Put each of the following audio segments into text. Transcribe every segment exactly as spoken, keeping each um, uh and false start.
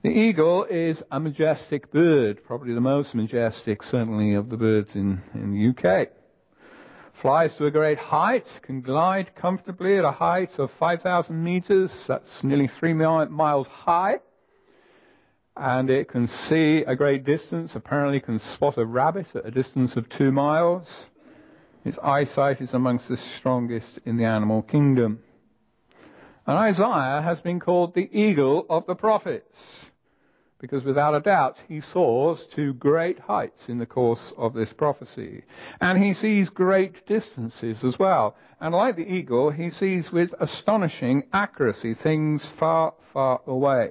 The eagle is a majestic bird, probably the most majestic, certainly, of the birds in, in the U K. Flies to a great height, can glide comfortably at a height of five thousand meters, that's nearly three miles high. And it can see a great distance, apparently can spot a rabbit at a distance of two miles. Its eyesight is amongst the strongest in the animal kingdom. And Isaiah has been called the eagle of the prophets, because without a doubt he soars to great heights in the course of this prophecy. And he sees great distances as well. And like the eagle, he sees with astonishing accuracy things far, far away.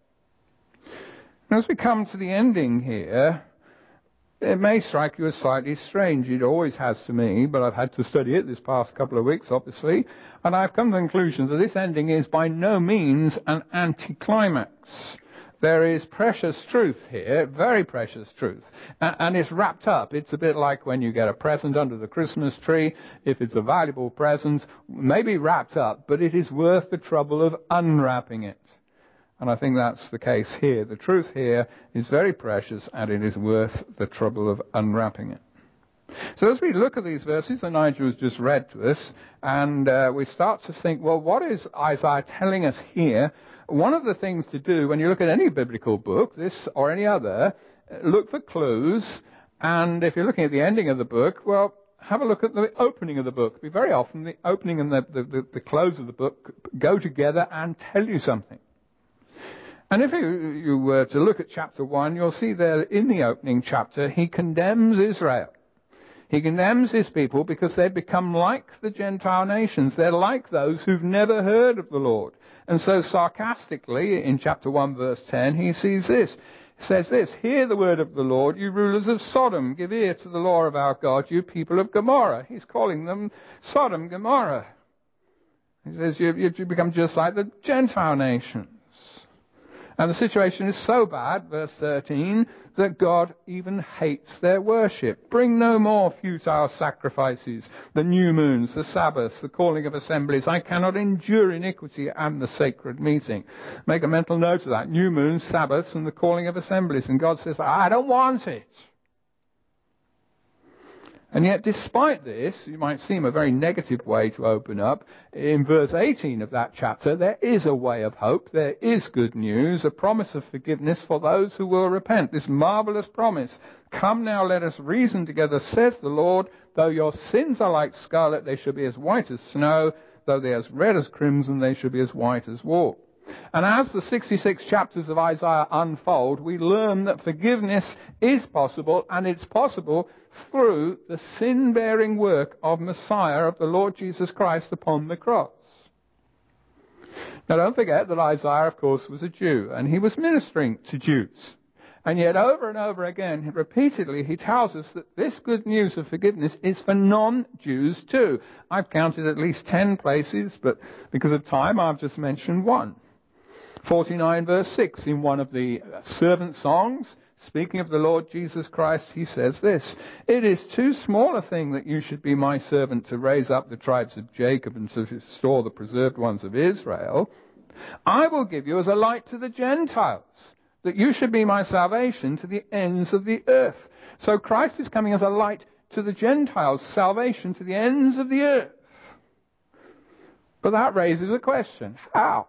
And as we come to the ending here, it may strike you as slightly strange. It always has to me, but I've had to study it this past couple of weeks, obviously. And I've come to the conclusion that this ending is by no means an anticlimax. There is precious truth here, very precious truth, and it's wrapped up. It's a bit like when you get a present under the Christmas tree. If it's a valuable present, maybe wrapped up, but it is worth the trouble of unwrapping it. And I think that's the case here. The truth here is very precious, and it is worth the trouble of unwrapping it. So as we look at these verses that Nigel has just read to us, and uh, we start to think, well, what is Isaiah telling us here? One of the things to do when you look at any biblical book, this or any other, look for clues. And if you're looking at the ending of the book, well, have a look at the opening of the book. Very often the opening and the, the, the, the close of the book go together and tell you something. And if you, you were to look at chapter one, you'll see there in the opening chapter, he condemns Israel. He condemns his people because they've become like the Gentile nations. They're like those who've never heard of the Lord. And so sarcastically, in chapter one, verse ten, he sees this. He says this, "Hear the word of the Lord, you rulers of Sodom. Give ear to the law of our God, you people of Gomorrah." He's calling them Sodom, Gomorrah. He says, you, you become just like the Gentile nations. And the situation is so bad, verse thirteen, that God even hates their worship. "Bring no more futile sacrifices, the new moons, the Sabbaths, the calling of assemblies. I cannot endure iniquity and the sacred meeting." Make a mental note of that. New moons, Sabbaths, and the calling of assemblies. And God says, I don't want it. And yet, despite this, it might seem a very negative way to open up. In verse eighteen of that chapter, there is a way of hope. There is good news, a promise of forgiveness for those who will repent. This marvelous promise. "Come now, let us reason together, says the Lord. Though your sins are like scarlet, they shall be as white as snow. Though they are as red as crimson, they shall be as white as wool." And as the sixty-six chapters of Isaiah unfold, we learn that forgiveness is possible, and it's possible through the sin-bearing work of Messiah, of the Lord Jesus Christ upon the cross. Now don't forget that Isaiah, of course, was a Jew, and he was ministering to Jews. And yet over and over again, repeatedly, he tells us that this good news of forgiveness is for non-Jews too. I've counted at least ten places, but because of time, I've just mentioned one. forty-nine verse six, in one of the servant songs, speaking of the Lord Jesus Christ, he says this, "It is too small a thing that you should be my servant to raise up the tribes of Jacob and to restore the preserved ones of Israel. I will give you as a light to the Gentiles, that you should be my salvation to the ends of the earth." So Christ is coming as a light to the Gentiles, salvation to the ends of the earth. But that raises a question. How?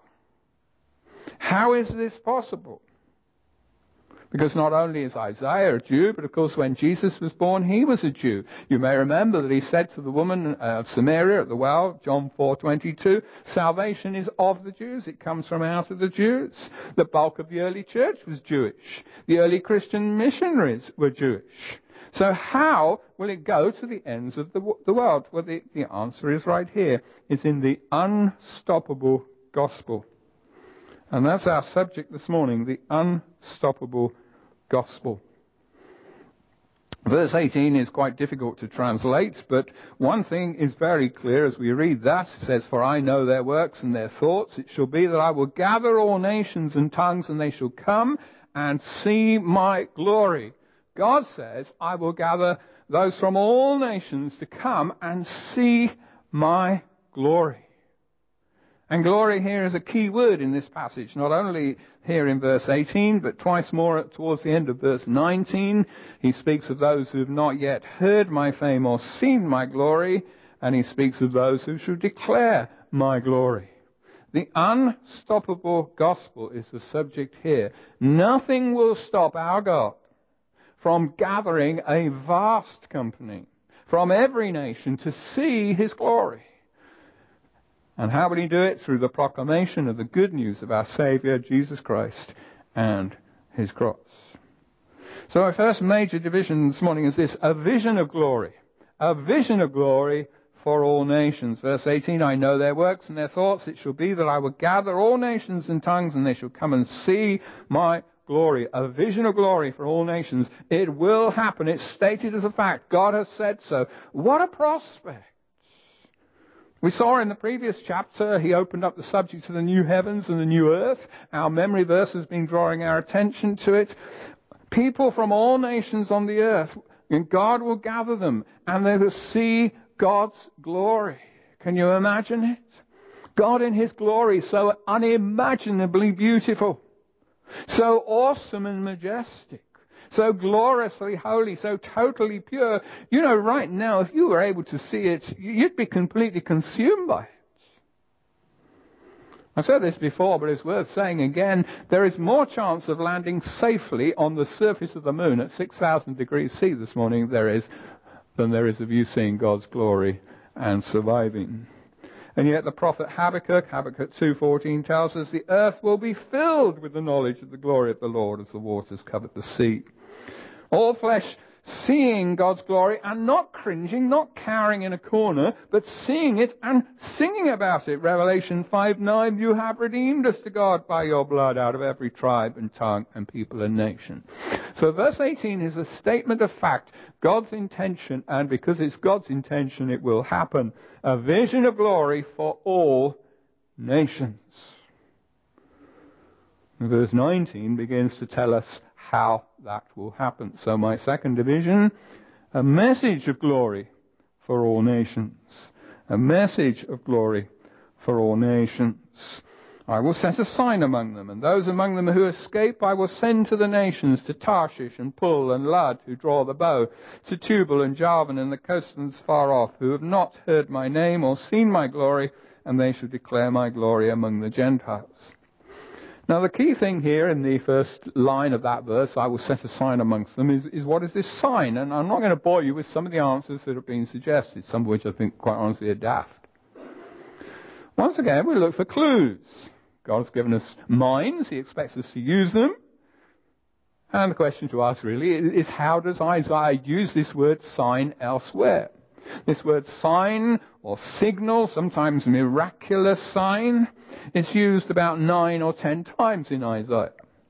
How is this possible? Because not only is Isaiah a Jew, but of course when Jesus was born, he was a Jew. You may remember that he said to the woman of Samaria at the well, John four twenty-two, "Salvation is of the Jews. It comes from out of the Jews." The bulk of the early church was Jewish. The early Christian missionaries were Jewish. So how will it go to the ends of the, the world? Well, the, the answer is right here. It's in the unstoppable gospel. And that's our subject this morning, the unstoppable gospel. Verse eighteen is quite difficult to translate, but one thing is very clear as we read that. It says, "For I know their works and their thoughts. It shall be that I will gather all nations and tongues, and they shall come and see my glory." God says, "I will gather those from all nations to come and see my glory." And glory here is a key word in this passage, not only here in verse eighteen, but twice more towards the end of verse nineteen. He speaks of those who have not yet heard my fame or seen my glory, and he speaks of those who should declare my glory. The unstoppable gospel is the subject here. Nothing will stop our God from gathering a vast company from every nation to see his glory. And how will he do it? Through the proclamation of the good news of our Saviour, Jesus Christ, and his cross. So our first major division this morning is this, a vision of glory. A vision of glory for all nations. Verse eighteen, I know their works and their thoughts. It shall be that I will gather all nations and tongues, and they shall come and see my glory. A vision of glory for all nations. It will happen. It's stated as a fact. God has said so. What a prospect. We saw in the previous chapter, he opened up the subject of the new heavens and the new earth. Our memory verse has been drawing our attention to it. People from all nations on the earth, and God will gather them, and they will see God's glory. Can you imagine it? God in his glory, so unimaginably beautiful, so awesome and majestic, so gloriously holy, so totally pure. You know, right now, if you were able to see it, you'd be completely consumed by it. I've said this before, but it's worth saying again. There is more chance of landing safely on the surface of the moon at six thousand degrees C this morning there is than there is of you seeing God's glory and surviving. And yet the prophet Habakkuk, Habakkuk two fourteen tells us, the earth will be filled with the knowledge of the glory of the Lord as the waters cover the sea. All flesh seeing God's glory and not cringing, not cowering in a corner, but seeing it and singing about it. Revelation five nine, you have redeemed us to God by your blood out of every tribe and tongue and people and nation. So verse eighteen is a statement of fact, God's intention, and because it's God's intention, it will happen. A vision of glory for all nations. And verse nineteen begins to tell us how that will happen. So my second division, a message of glory for all nations. A message of glory for all nations. I will set a sign among them, and those among them who escape I will send to the nations, to Tarshish and Pul and Lud, who draw the bow, to Tubal and Javan and the coastlands far off, who have not heard my name or seen my glory, and they shall declare my glory among the Gentiles. Now the key thing here in the first line of that verse, I will set a sign amongst them, is, is what is this sign? And I'm not going to bore you with some of the answers that have been suggested, some of which I think quite honestly are daft. Once again, we look for clues. God has given us minds, he expects us to use them. And the question to ask really is, how does Isaiah use this word sign elsewhere? This word sign or signal, sometimes miraculous sign, is used about nine or ten times in Isaiah.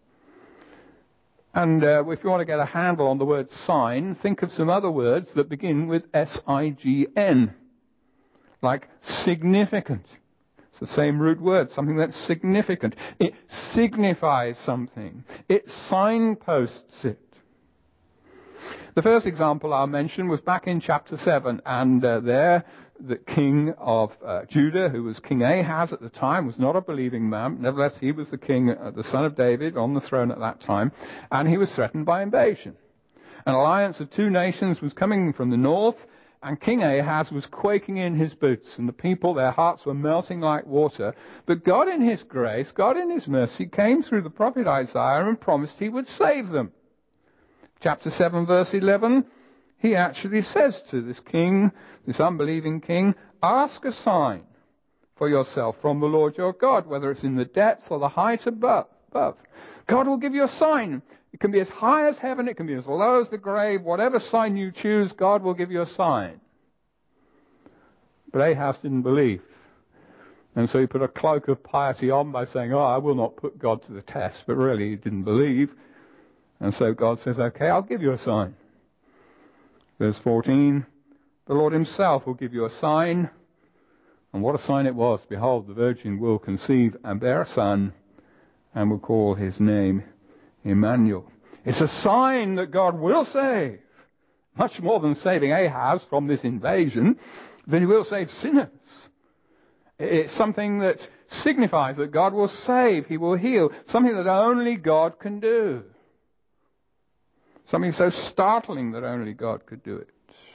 And uh, if you want to get a handle on the word sign, think of some other words that begin with S I G N, like significant. It's the same root word, something that's significant. It signifies something. It signposts it. The first example I'll mention was back in chapter seven, and uh, there the king of uh, Judah, who was King Ahaz at the time, was not a believing man. Nevertheless, he was the king, uh, the son of David, on the throne at that time, and he was threatened by invasion. An alliance of two nations was coming from the north, and King Ahaz was quaking in his boots, and the people, their hearts were melting like water. But God in his grace, God in his mercy, came through the prophet Isaiah and promised he would save them. Chapter seven, verse eleven, he actually says to this king, this unbelieving king, ask a sign for yourself from the Lord your God, whether it's in the depths or the height above. God will give you a sign. It can be as high as heaven, it can be as low as the grave. Whatever sign you choose, God will give you a sign. But Ahaz didn't believe. And so he put a cloak of piety on by saying, oh, I will not put God to the test. But really he didn't believe. And so God says, okay, I'll give you a sign. Verse fourteen, the Lord himself will give you a sign. And what a sign it was. Behold, the virgin will conceive and bear a son, and will call his name Emmanuel. It's a sign that God will save. Much more than saving Ahaz from this invasion, then he will save sinners. It's something that signifies that God will save, He will heal, something that only God can do. Something so startling that only God could do it.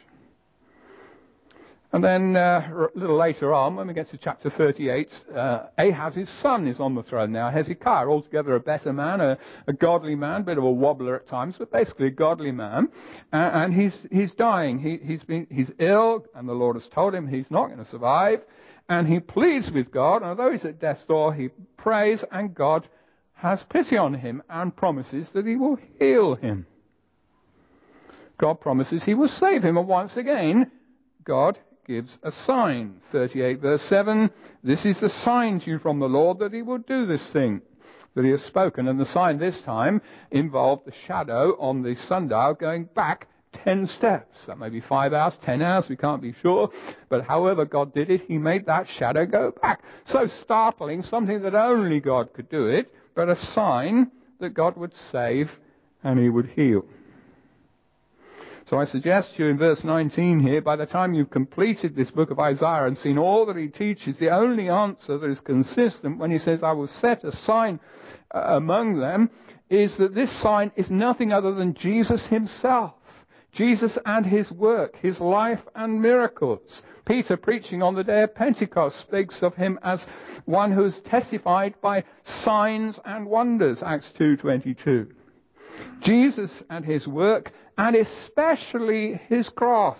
And then uh, a little later on, when we get to chapter thirty-eight, uh, Ahaz's son is on the throne now. Hezekiah, altogether a better man, a, a godly man, bit of a wobbler at times, but basically a godly man. Uh, and he's he's dying. He, he's been he's ill, and the Lord has told him he's not going to survive. And he pleads with God, and although he's at death's door, he prays, and God has pity on him and promises that He will heal him. God promises He will save him, and once again, God gives a sign. thirty-eight verse seven, this is the sign to you from the Lord that He will do this thing that He has spoken. And the sign this time involved the shadow on the sundial going back ten steps. That may be five hours, ten hours, we can't be sure. But however God did it, He made that shadow go back. So startling, something that only God could do it, but a sign that God would save and He would heal. So I suggest to you in verse nineteen here, by the time you've completed this book of Isaiah and seen all that he teaches, the only answer that is consistent when he says, I will set a sign uh, among them, is that this sign is nothing other than Jesus Himself. Jesus and His work, His life and miracles. Peter, preaching on the day of Pentecost, speaks of Him as one who is testified by signs and wonders, Acts two twenty-two. Jesus and His work, and especially His cross.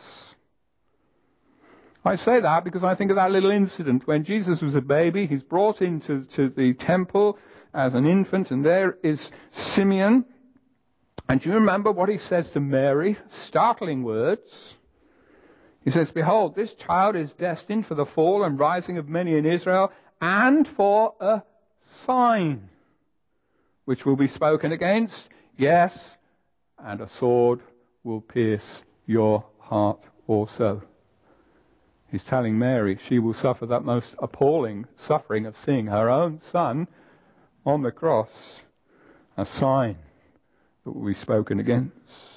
I say that because I think of that little incident when Jesus was a baby. He's brought into to the temple as an infant, and there is Simeon. And do you remember what he says to Mary? Startling words. He says, behold, this child is destined for the fall and rising of many in Israel, and for a sign, which will be spoken against. Yes, and a sword will pierce your heart also. He's telling Mary she will suffer that most appalling suffering of seeing her own son on the cross, a sign that will be spoken against.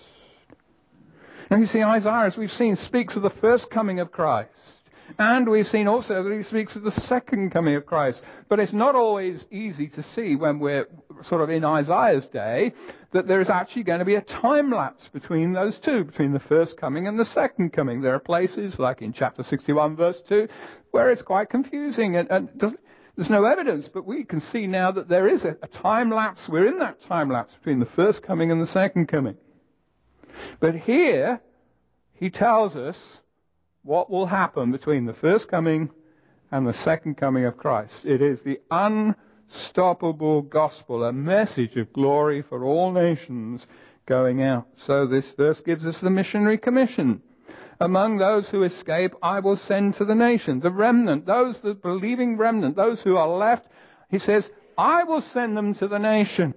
Now you see, Isaiah, as we've seen, speaks of the first coming of Christ. And we've seen also that he speaks of the second coming of Christ. But it's not always easy to see when we're sort of in Isaiah's day that there is actually going to be a time lapse between those two, between the first coming and the second coming. There are places, like in chapter sixty-one, verse two, where it's quite confusing and, and there's no evidence. But we can see now that there is a, a time lapse. We're in that time lapse between the first coming and the second coming. But here, he tells us what will happen between the first coming and the second coming of Christ. It is the unstoppable gospel, a message of glory for all nations going out. So this verse gives us the missionary commission. Among those who escape, I will send to the nation. The remnant, those, the believing remnant, those who are left, he says, I will send them to the nations.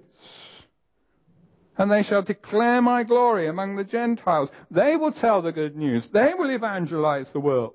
And they shall declare my glory among the Gentiles. They will tell the good news. They will evangelize the world.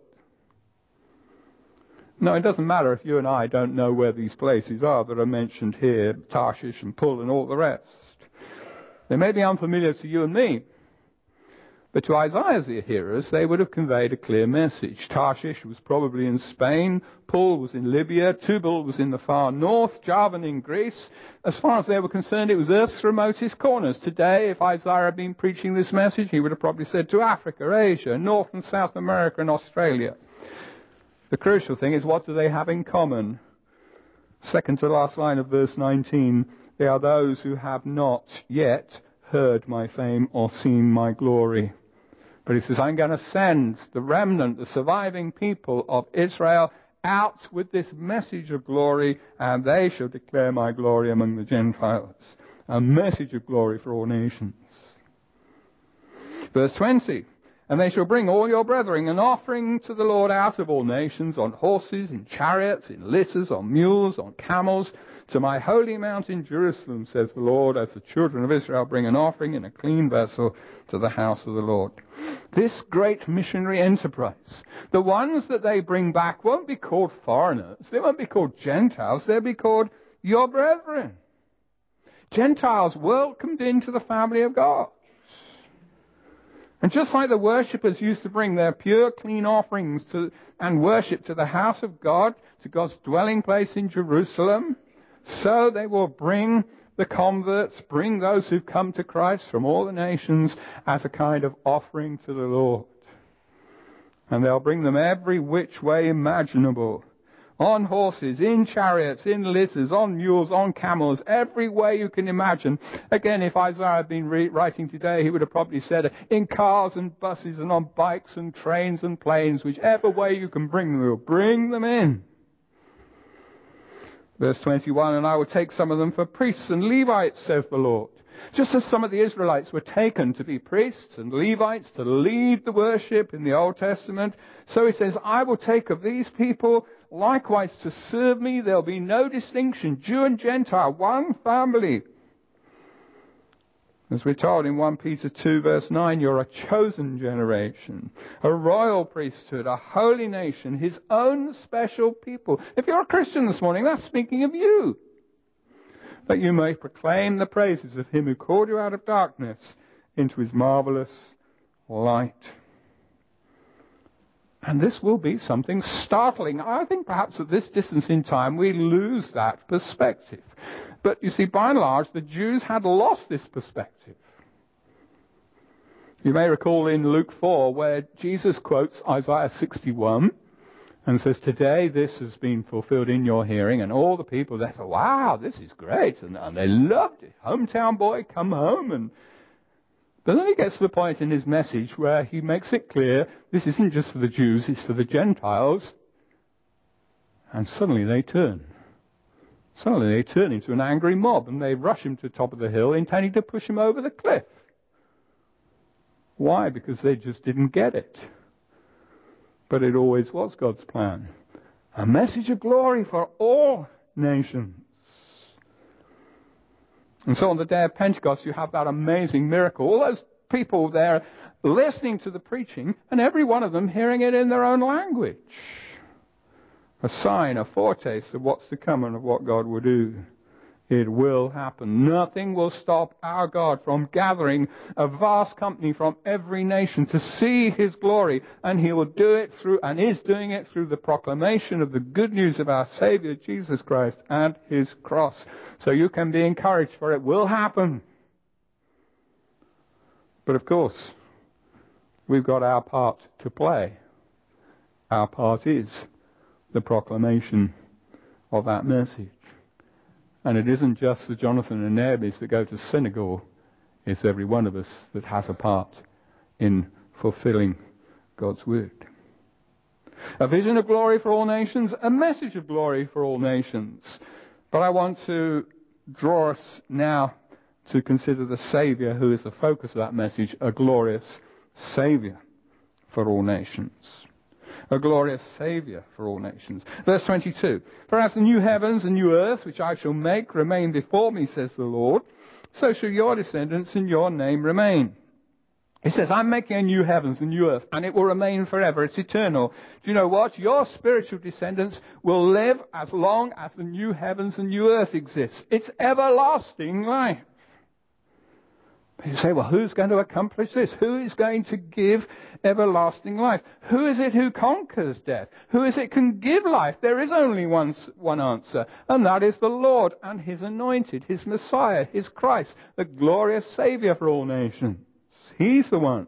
No, it doesn't matter if you and I don't know where these places are that are mentioned here, Tarshish and Pul and all the rest. They may be unfamiliar to you and me. But to Isaiah's hearers, they would have conveyed a clear message. Tarshish was probably in Spain, Pul was in Libya, Tubal was in the far north, Javan in Greece. As far as they were concerned, it was Earth's remotest corners. Today, if Isaiah had been preaching this message, he would have probably said to Africa, Asia, North and South America and Australia. The crucial thing is, what do they have in common? Second to last line of verse nineteen, they are those who have not yet heard my fame or seen my glory. But he says, I'm going to send the remnant, the surviving people of Israel out with this message of glory, and they shall declare my glory among the Gentiles. A message of glory for all nations. Verse twenty, and they shall bring all your brethren an offering to the Lord out of all nations, on horses, in chariots, in litters, on mules, on camels, to my holy mountain Jerusalem, says the Lord, as the children of Israel bring an offering in a clean vessel to the house of the Lord. This great missionary enterprise, the ones that they bring back won't be called foreigners, they won't be called Gentiles, they'll be called your brethren. Gentiles welcomed into the family of God. And just like the worshippers used to bring their pure, clean offerings to, and worship to the house of God, to God's dwelling place in Jerusalem, so they will bring the converts, bring those who've come to Christ from all the nations as a kind of offering to the Lord. And they'll bring them every which way imaginable. On horses, in chariots, in litters, on mules, on camels, every way you can imagine. Again, if Isaiah had been re- writing today, he would have probably said in cars and buses and on bikes and trains and planes, whichever way you can bring them, we'll bring them in. Verse twenty-one, and I will take some of them for priests and Levites, says the Lord. Just as some of the Israelites were taken to be priests and Levites to lead the worship in the Old Testament, so he says, I will take of these people likewise to serve me. There'll be no distinction, Jew and Gentile, one family. As we're told in First Peter two verse nine, you're a chosen generation, a royal priesthood, a holy nation, his own special people. If you're a Christian this morning, that's speaking of you. That you may proclaim the praises of him who called you out of darkness into his marvelous light. And this will be something startling. I think perhaps at this distance in time we lose that perspective. But you see, by and large, the Jews had lost this perspective. You may recall in Luke four where Jesus quotes Isaiah sixty-one and says, today this has been fulfilled in your hearing. And all the people, they say, wow, this is great. And, and they loved it. Hometown boy, come home. And But then he gets to the point in his message where he makes it clear this isn't just for the Jews, it's for the Gentiles. And suddenly they turn. Suddenly they turn into an angry mob and they rush him to the top of the hill intending to push him over the cliff. Why? Because they just didn't get it. But it always was God's plan. A message of glory for all nations. And so on the day of Pentecost, you have that amazing miracle. All those people there listening to the preaching, and every one of them hearing it in their own language. A sign, a foretaste of what's to come and of what God will do. It will happen. Nothing will stop our God from gathering a vast company from every nation to see his glory. And he will do it through, and is doing it through the proclamation of the good news of our Savior Jesus Christ and his cross. So you can be encouraged, for it will happen. But of course, we've got our part to play. Our part is the proclamation of that message. And it isn't just the Jonathan and Naomi's that go to Senegal. It's every one of us that has a part in fulfilling God's word. A vision of glory for all nations, a message of glory for all nations. But I want to draw us now to consider the Saviour who is the focus of that message, a glorious Saviour for all nations. A glorious Saviour for all nations. Verse twenty-two. For as the new heavens and new earth, which I shall make, remain before me, says the Lord, so shall your descendants and your name remain. He says, I'm making a new heavens and new earth, and it will remain forever. It's eternal. Do you know what? Your spiritual descendants will live as long as the new heavens and new earth exists. It's everlasting life. You say, well, who's going to accomplish this? Who is going to give everlasting life? Who is it who conquers death? Who is it can give life? There is only one, one answer, and that is the Lord and his anointed, his Messiah, his Christ, the glorious Saviour for all nations. He's the one.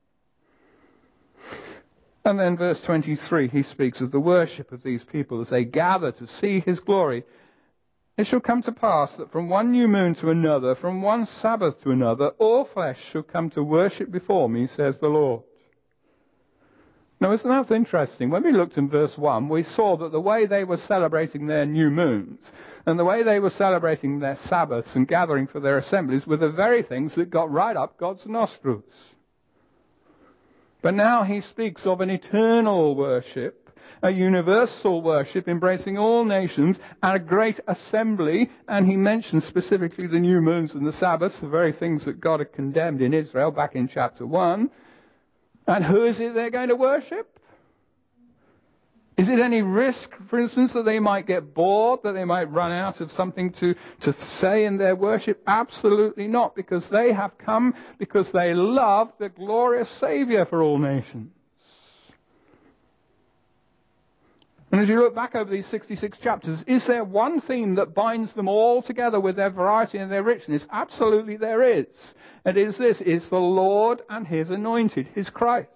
And then verse twenty-three, he speaks of the worship of these people as they gather to see his glory. It shall come to pass that from one new moon to another, from one Sabbath to another, all flesh shall come to worship before me, says the Lord. Now, isn't that interesting? When we looked in verse one, we saw that the way they were celebrating their new moons and the way they were celebrating their Sabbaths and gathering for their assemblies were the very things that got right up God's nostrils. But now he speaks of an eternal worship, a universal worship embracing all nations, and a great assembly. And he mentions specifically the new moons and the Sabbaths, the very things that God had condemned in Israel back in chapter one. And who is it they're going to worship? Is it any risk, for instance, that they might get bored, that they might run out of something to, to say in their worship? Absolutely not, because they have come because they love the glorious Saviour for all nations. And as you look back over these sixty-six chapters, is there one theme that binds them all together with their variety and their richness? Absolutely there is. And it is this, it's the Lord and His anointed, His Christ.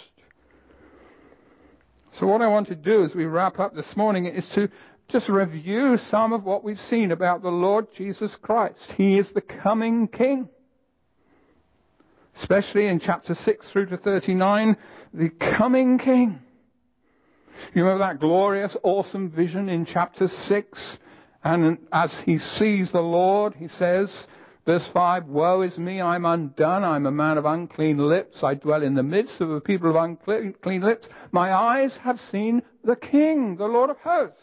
So what I want to do as we wrap up this morning is to just review some of what we've seen about the Lord Jesus Christ. He is the coming King. Especially in chapter six through to thirty-nine, the coming King. You remember that glorious, awesome vision in chapter six? And as he sees the Lord, he says, verse five, "Woe is me, I'm undone. I'm a man of unclean lips. I dwell in the midst of a people of unclean lips. My eyes have seen the King, the Lord of hosts."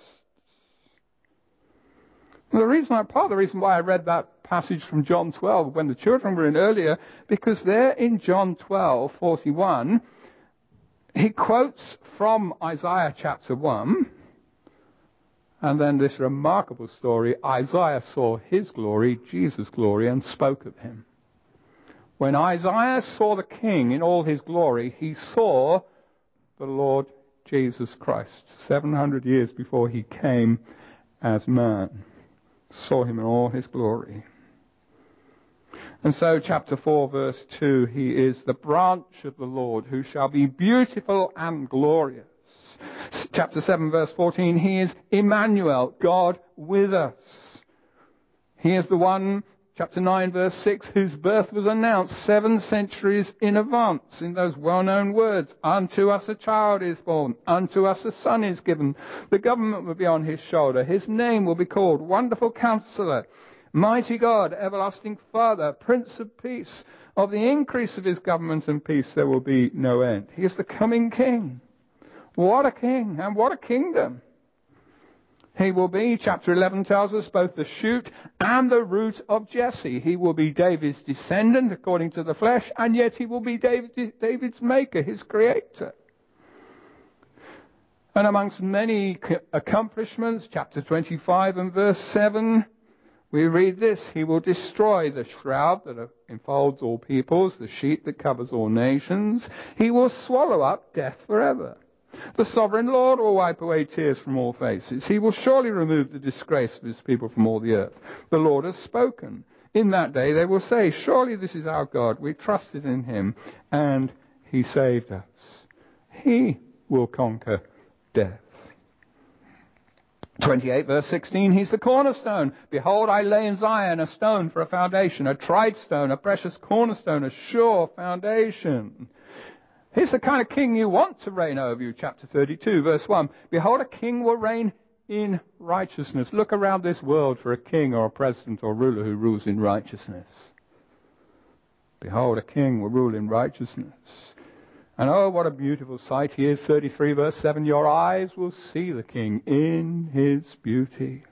Well, the reason I, part of the reason why I read that passage from John twelve when the children were in earlier, because there in John twelve forty-one, he quotes from Isaiah chapter one, and then this remarkable story, Isaiah saw his glory, Jesus' glory, and spoke of him. When Isaiah saw the King in all his glory, he saw the Lord Jesus Christ, seven hundred years before he came as man. Saw him in all his glory. And so chapter four verse two, he is the branch of the Lord who shall be beautiful and glorious. Chapter seven verse fourteen, he is Emmanuel, God with us. He is the one, chapter nine verse six, whose birth was announced seven centuries in advance in those well-known words. Unto us a child is born, unto us a son is given. The government will be on his shoulder. His name will be called Wonderful Counselor, Mighty God, Everlasting Father, Prince of Peace. Of the increase of his government and peace there will be no end. He is the coming King. What a king, and what a kingdom. He will be, chapter eleven tells us, both the shoot and the root of Jesse. He will be David's descendant according to the flesh, and yet he will be David, David's maker, his creator. And amongst many accomplishments, chapter twenty-five and verse seven, we read this: he will destroy the shroud that enfolds all peoples, the sheet that covers all nations. He will swallow up death forever. The sovereign Lord will wipe away tears from all faces. He will surely remove the disgrace of his people from all the earth. The Lord has spoken. In that day they will say, surely this is our God. We trusted in him, and he saved us. He will conquer death. twenty-eight verse sixteen, he's the cornerstone. Behold, I lay in Zion a stone for a foundation, a tried stone, a precious cornerstone, a sure foundation. He's the kind of king you want to reign over you. Chapter thirty-two, verse one. Behold, a king will reign in righteousness. Look around this world for a king or a president or ruler who rules in righteousness. Behold, a king will rule in righteousness. And oh, what a beautiful sight he is. thirty-three, verse seven. Your eyes will see the king in his beauty.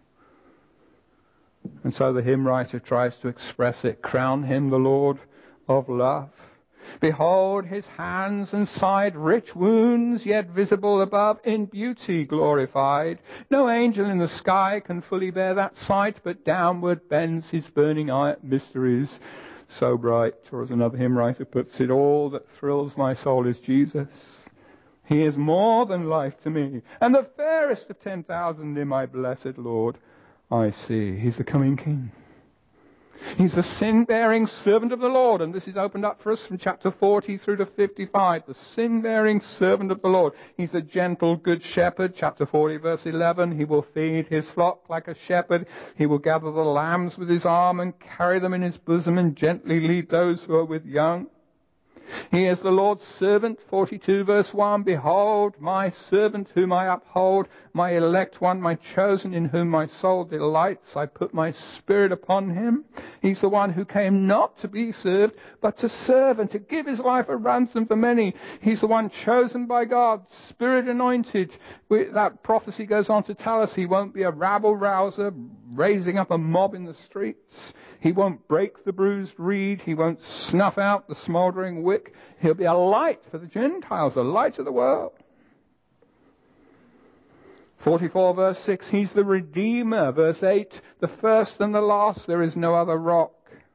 And so the hymn writer tries to express it. Crown him the Lord of love. Behold his hands and side, rich wounds, yet visible above, in beauty glorified. No angel in the sky can fully bear that sight, but downward bends his burning eye at mysteries so bright. Or as another hymn writer puts it, all that thrills my soul is Jesus. He is more than life to me, and the fairest of ten thousand in my blessed Lord I see. He's the coming King. He's the sin-bearing servant of the Lord. And this is opened up for us from chapter forty through to fifty-five. The sin-bearing servant of the Lord. He's the gentle good shepherd. Chapter forty verse eleven. He will feed his flock like a shepherd. He will gather the lambs with his arm and carry them in his bosom and gently lead those who are with young. He is the Lord's servant, forty-two verse one. Behold, my servant whom I uphold, my elect one, my chosen, in whom my soul delights. I put my spirit upon him. He's the one who came not to be served, but to serve and to give his life a ransom for many. He's the one chosen by God, spirit anointed. That prophecy goes on to tell us he won't be a rabble-rouser, raising up a mob in the streets. He won't break the bruised reed. He won't snuff out the smouldering wick. He'll be a light for the Gentiles, the light of the world. forty-four verse six, He's the Redeemer. Verse eight, the first and the last, there is no other rock.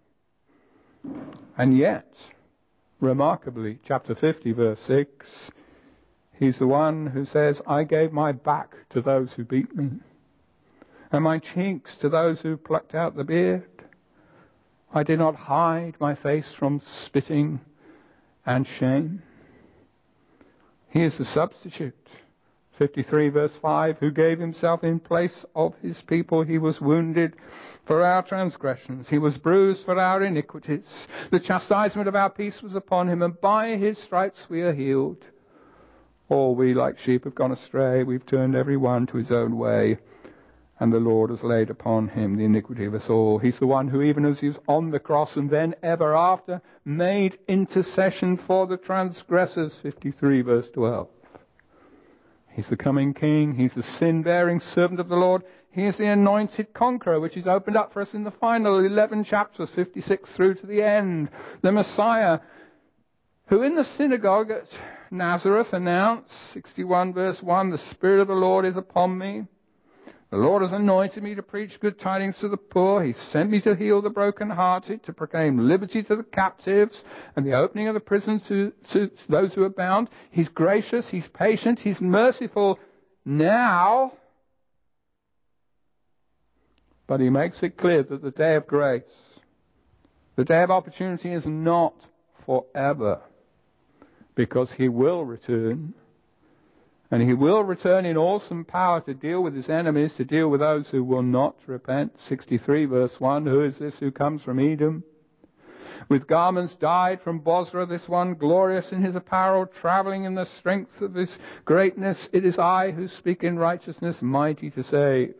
And yet, remarkably, chapter fifty verse six, He's the one who says, I gave my back to those who beat me, and my cheeks to those who plucked out the beard. I did not hide my face from spitting and shame. He is the substitute. fifty-three verse five, who gave himself in place of his people. He was wounded for our transgressions. He was bruised for our iniquities. The chastisement of our peace was upon him, and by his stripes we are healed. All we like sheep have gone astray. We've turned every one to his own way, and the Lord has laid upon him the iniquity of us all. He's the one who, even as he was on the cross and then ever after, made intercession for the transgressors. fifty-three verse twelve. He's the coming King. He's the sin-bearing servant of the Lord. He is the anointed conqueror, which is opened up for us in the final eleven chapters, fifty-six through to the end. The Messiah, who in the synagogue at Nazareth announced, sixty-one verse one, the Spirit of the Lord is upon me. The Lord has anointed me to preach good tidings to the poor. He sent me to heal the brokenhearted, to proclaim liberty to the captives, and the opening of the prison to, to those who are bound. He's gracious, He's patient, He's merciful now. But He makes it clear that the day of grace, the day of opportunity, is not forever, because He will return. And He will return in awesome power to deal with His enemies, to deal with those who will not repent. sixty-three verse one, who is this who comes from Edom? With garments dyed from Bozrah, this one, glorious in his apparel, traveling in the strength of His greatness. It is I who speak in righteousness, mighty to save.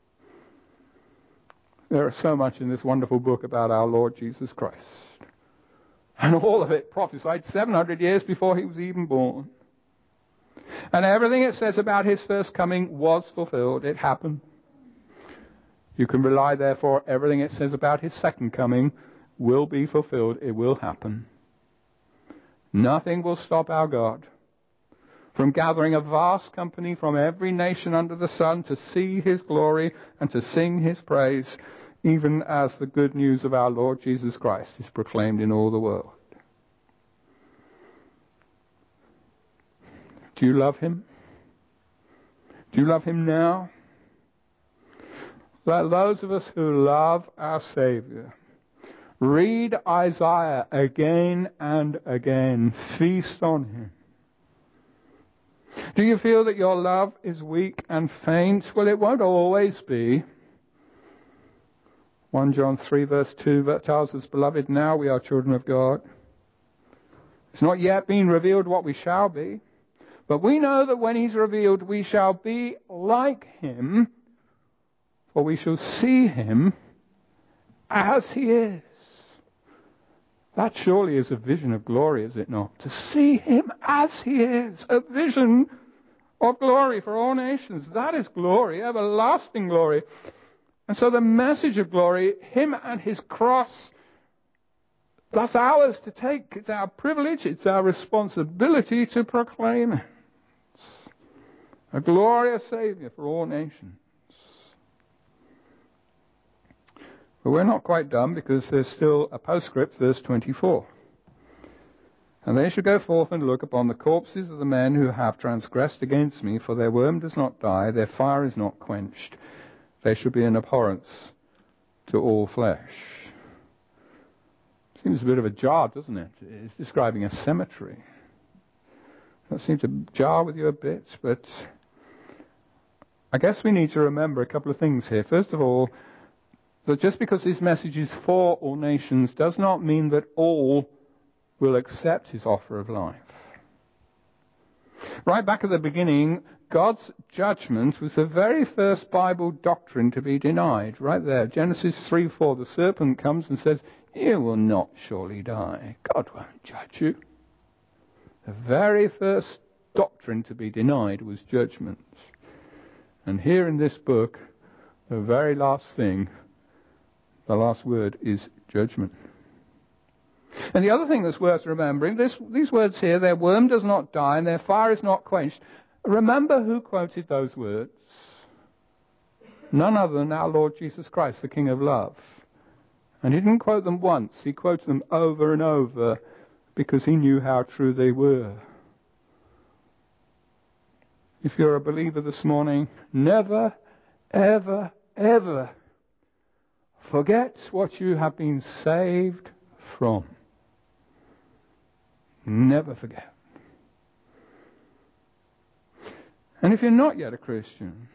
There is so much in this wonderful book about our Lord Jesus Christ. And all of it prophesied seven hundred years before He was even born. And everything it says about His first coming was fulfilled. It happened. You can rely, therefore, everything it says about His second coming will be fulfilled. It will happen. Nothing will stop our God from gathering a vast company from every nation under the sun to see His glory and to sing His praise, even as the good news of our Lord Jesus Christ is proclaimed in all the world. Do you love Him? Do you love Him now? Let those of us who love our Savior read Isaiah again and again. Feast on Him. Do you feel that your love is weak and faint? Well, it won't always be. First John three verse two tells us, Beloved, now we are children of God. It's not yet been revealed what we shall be. But we know that when He's revealed, we shall be like Him, for we shall see Him as He is. That surely is a vision of glory, is it not? To see Him as He is. A vision of glory for all nations. That is glory, everlasting glory. And so the message of glory, Him and His cross, that's ours to take. It's our privilege, it's our responsibility to proclaim it. A glorious Saviour for all nations. But we're not quite done, because there's still a postscript, verse twenty-four. And they shall go forth and look upon the corpses of the men who have transgressed against me, for their worm does not die, their fire is not quenched. They shall be an abhorrence to all flesh. Seems a bit of a jar, doesn't it? It's describing a cemetery. That seems to jar with you a bit, but I guess we need to remember a couple of things here. First of all, that just because His message is for all nations does not mean that all will accept His offer of life. Right back at the beginning, God's judgment was the very first Bible doctrine to be denied. Right there, Genesis three four, the serpent comes and says, You will not surely die. God won't judge you. The very first doctrine to be denied was judgment. And here in this book, the very last thing, the last word is judgment. And the other thing that's worth remembering, this, these words here, their worm does not die and their fire is not quenched. Remember who quoted those words? None other than our Lord Jesus Christ, the King of love. And he didn't quote them once. He quoted them over and over because he knew how true they were. If you're a believer this morning, never, ever, ever forget what you have been saved from. Never forget. And if you're not yet a Christian,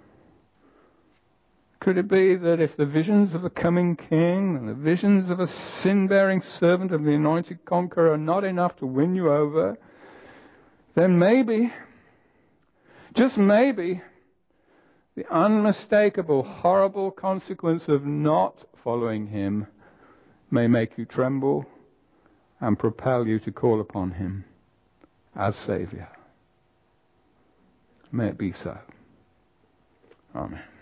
could it be that if the visions of a coming king and the visions of a sin-bearing servant of the anointed conqueror are not enough to win you over, then maybe, just maybe, the unmistakable, horrible consequence of not following him may make you tremble and propel you to call upon him as Saviour. May it be so. Amen.